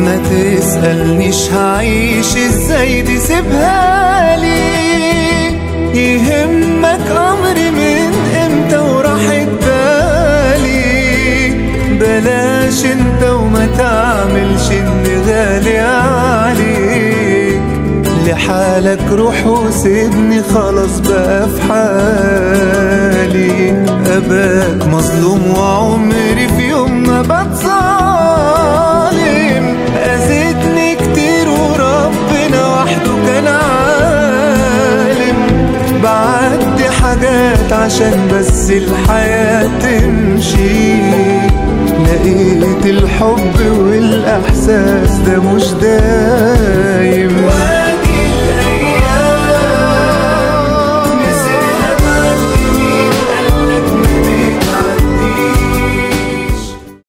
ما تسألنيش هعيش ازاي دي سيبها لي. يهمك أمري من امتى وراحت بالي، بلاش انت وما تعملش اني غالي عليك. لحالك روح وسيبني خلاص بقى في حالي. أباك مظلوم وعمري في يوم ما بتظالم. أذيتني كتير وربنا وحده كان عالم. بعدي حاجات عشان بس الحياة تمشي. لقيت الحب والإحساس ده مش دايم.